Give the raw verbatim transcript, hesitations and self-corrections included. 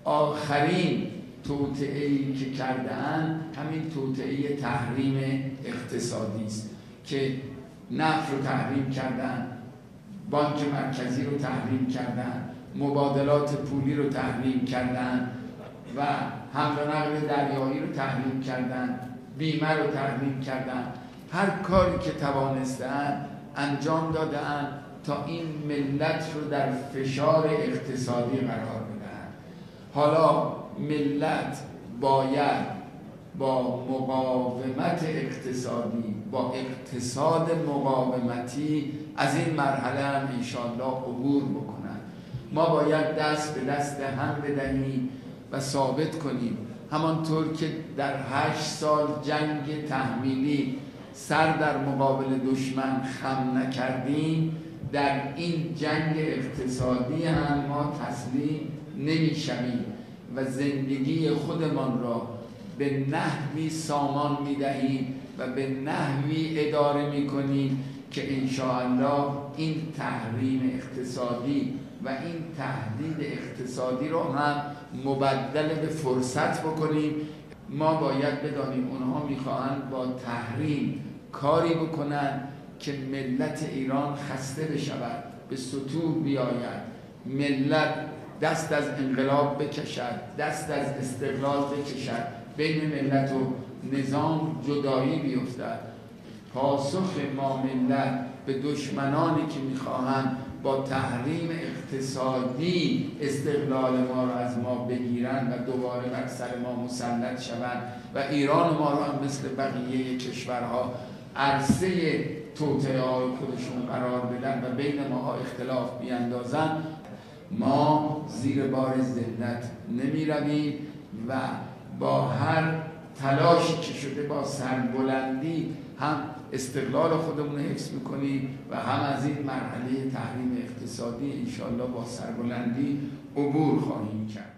آخرین توطئه‌ای که کردن همین توطئه تحریم اقتصادی است که نفت رو تحریم کردن، بانک مرکزی رو تحریم کردن، مبادلات پولی رو تحریم کردن و حمل و نقل دریایی رو تحریم کردن، بیمه رو تحریم کردن. هر کاری که توانستن انجام دادن تا این ملت رو در فشار اقتصادی قرار بدن. حالا ملت باید با مقاومت اقتصادی، با اقتصاد مقاومتی از این مرحله هم انشاءالله عبور بکنن. ما باید دست به دست هم بدهیم و ثابت کنیم همانطور که در هشت سال جنگ تحمیلی سر در مقابل دشمن خم نکردیم، در این جنگ اقتصادی هم ما تسلیم نمی‌شویم و زندگی خودمان را به نحوی سامان می‌دهیم و به نحوی اداره می‌کنیم که انشاءالله این تحریم اقتصادی و این تهدید اقتصادی رو هم مبدل به فرصت بکنیم. ما باید بدانیم اونها میخواهند با تحریم کاری بکنن که ملت ایران خسته بشود، به سطوح بیاید، ملت دست از انقلاب بکشد، دست از استقلال بکشد، بین ملت و نظام جدایی بیفتد. پاسخ ما ملت به دشمنانی که میخواهند با تحریم اقتصادی استقلال ما را از ما بگیرند و دوباره بر سر ما مسلط شوند و ایران ما را هم مثل بقیه کشورها عرصه توطئه های خودشون قرار بدن و بین ما اختلاف بیندازن، ما زیر بار ذلت نمی رویم و با هر تلاشی که شده با سربلندی هم استقلال خودمون حفظ میکنیم و هم از این مرحله تحریم اقتصادی انشاءالله با سربلندی عبور خواهیم کرد.